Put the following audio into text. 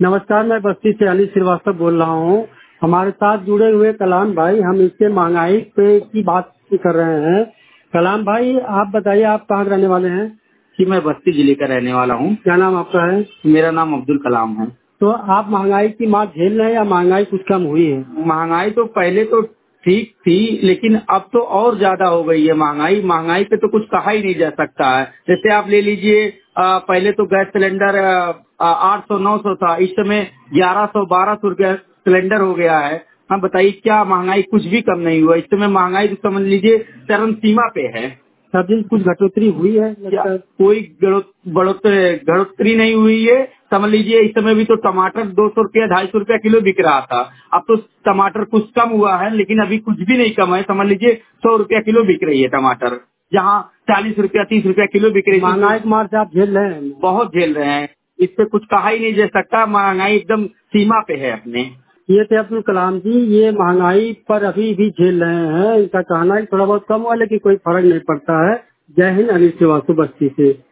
नमस्कार, मैं बस्ती से अली श्रीवास्तव बोल रहा हूँ। हमारे साथ जुड़े हुए कलाम भाई, हम इससे महंगाई पे की बात कर रहे हैं। कलाम भाई, आप बताइए, आप कहाँ के रहने वाले हैं? कि मैं बस्ती जिले का रहने वाला हूँ। क्या नाम आपका है? मेरा नाम अब्दुल कलाम है। तो आप महंगाई की मार झेल रहे हैं या महंगाई कुछ कम हुई है? महंगाई तो पहले तो ठीक थी, लेकिन अब तो और ज्यादा हो गई है महंगाई। महंगाई पे तो कुछ कहा ही नहीं जा सकता है। जैसे आप ले लीजिए, पहले तो गैस सिलेंडर 800-900 था, इस समय 1100-1200 रुपया सिलेंडर हो गया है। हम बताइए, क्या महंगाई कुछ भी कम नहीं हुआ। इस समय महंगाई तो समझ लीजिए चरम सीमा पे है। सब्जी कुछ घटोतरी हुई है क्या लगता है? कोई बढ़ोतरी नहीं हुई है। समझ लीजिए इस समय भी तो टमाटर 200 रुपया 250 रुपया किलो बिक रहा था। अब तो टमाटर कुछ कम हुआ है, लेकिन अभी कुछ भी नहीं कम है। समझ लीजिए 100 रुपया किलो बिक रही है टमाटर, जहाँ 40 रुपया 30 रुपया किलो बिक रही थी। महंगाई की मार से आप झेल रहे हैं? बहुत झेल रहे हैं। इस पे कुछ कहा ही नहीं जा सकता। महंगाई एकदम सीमा पे है अपने। ये थे अब्दुल कलाम जी। ये महंगाई पर अभी भी झेल रहे हैं। इनका कहना है कि थोड़ा बहुत कम हुआ, लेकिन कोई फर्क नहीं पड़ता है। जय हिंद, अली श्रीवास्तव, बस्ती से।